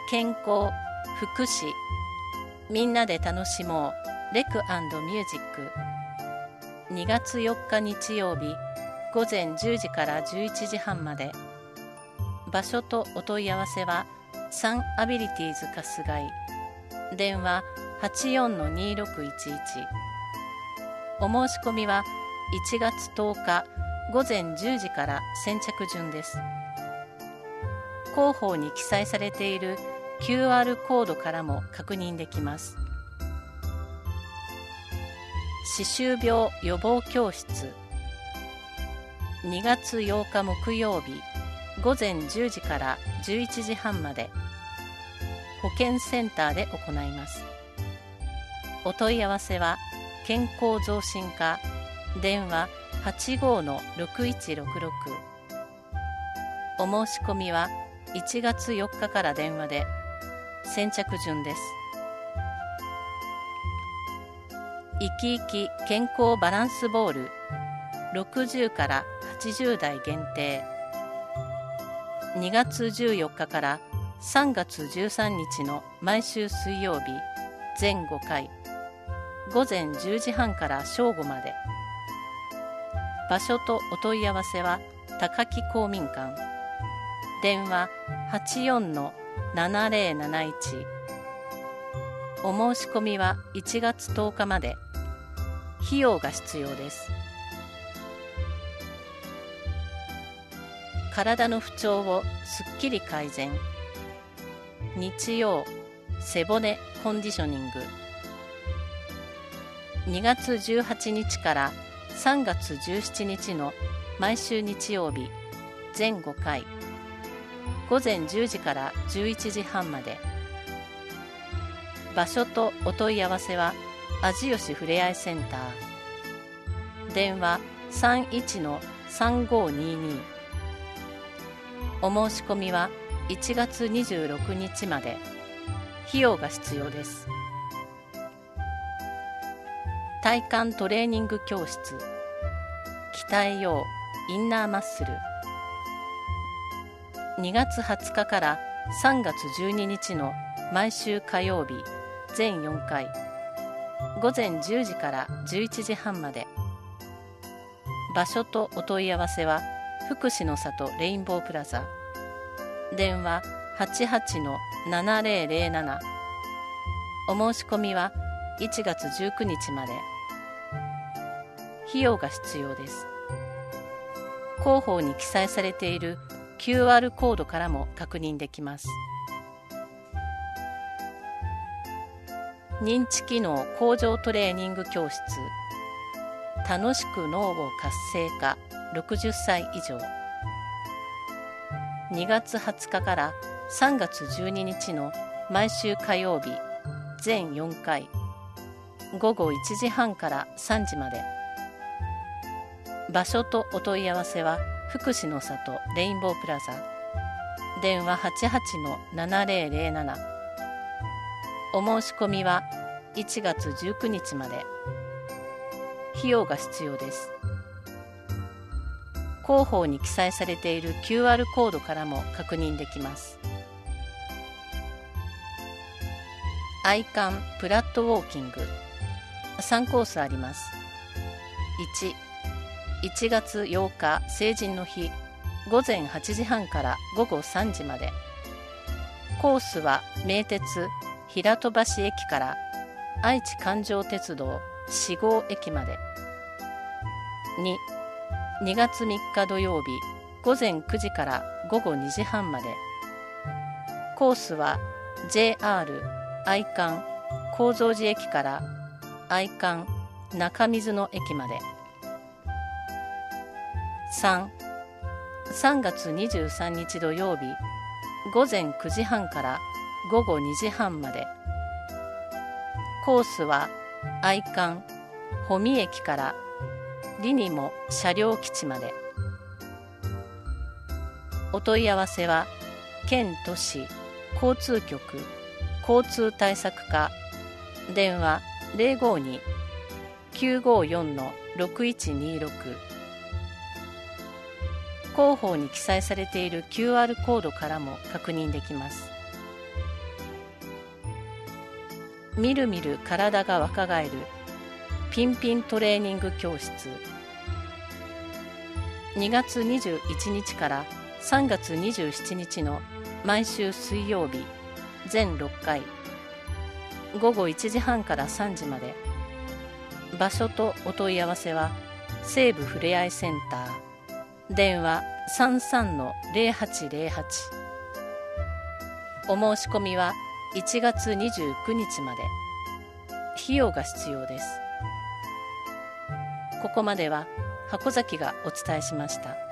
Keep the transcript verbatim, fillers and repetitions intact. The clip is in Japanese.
健康、福祉、みんなで楽しもうレク&ミュージック。にがつよっか日曜日ごぜんじゅうじからじゅういちじはんまで。場所とお問い合わせはサンアビリティーズ春日井、電話 はちよんのにろくいちいち。お申し込みはいちがつとおかごぜんじゅうじから先着順です。広報に記載されている キューアール コードからも確認できます。歯周病予防教室、にがつようか木曜日ごぜんじゅうじからじゅういちじはんまで。保健センターで行います。お問い合わせは健康増進課、電話 はちごのろくいちろくろく。お申し込みはいちがつよっかから電話で、先着順です。いきいき健康バランスボール、ろくじゅうからはちじゅうだい限定。にがつじゅうよっかからさんがつじゅうさんにちの毎週水曜日全ごかい、ごぜんじゅうじはんから正午まで。場所とお問い合わせは高木公民館、電話 はちよんのななぜろなないち。お申し込みはいちがつとおかまで。費用が必要です。体の不調をすっきり改善、日曜背骨コンディショニング。にがつじゅうはちにちからさんがつじゅうしちにちの毎週日曜日全ごかい、ごぜんじゅうじからじゅういちじはんまで。場所とお問い合わせは味吉ふれあいセンター、電話 さんいちのさんごにに。お申し込みはいちがつにじゅうろくにちまで。費用が必要です。体幹トレーニング教室、鍛えようインナーマッスル。にがつはつかからさんがつじゅうににちの毎週火曜日全よんかい、ごぜんじゅうじからじゅういちじはんまで。場所とお問い合わせは福祉の里レインボープラザ、電話 はちはちのななぜろぜろなな。お申し込みはいちがつじゅうくにちまで。費用が必要です。広報に記載されている キューアール コードからも確認できます。認知機能向上トレーニング教室、楽しく脳を活性化ろくじゅっさい以上。にがつはつかからさんがつじゅうににちの毎週火曜日全よんかい、ごごいちじはんからさんじまで。場所とお問い合わせは福祉の里レインボープラザ、電話 はちはちのななぜろぜろなな。お申し込みはいちがつじゅうくにちまで。費用が必要です。広報に記載されている キューアール コードからも確認できます。愛観プラットウォーキング、さんコースあります。いち、いちがつようか成人の日ごぜんはちじはんからごごさんじまで。コースは名鉄平戸橋駅から愛知環状鉄道しごう駅まで。に、にがつみっか土曜日ごぜんくじからごごにじはんまで。コースは ジェイアール 愛観高蔵寺駅から愛観中水野駅まで。さん、さんがつにじゅうさんにち土曜日ごぜんくじはんからごごにじはんまで。コースは愛観保見駅からリニモ車両基地まで。お問い合わせは県都市交通局交通対策課、電話 ゼロごに きゅうごよんのろくいちにろく。広報に記載されている キューアール コードからも確認できます。 みるみる体が若返るピンピントレーニング教室。にがつにじゅういちにちからさんがつにじゅうしちにちの毎週水曜日全ろっかい、ごごいちじはんからさんじまで。場所とお問い合わせは西部ふれあいセンター、電話 さんさんのゼロはちゼロはち。 お申し込みはいちがつにじゅうくにちまで。費用が必要です。ここまでは箱崎がお伝えしました。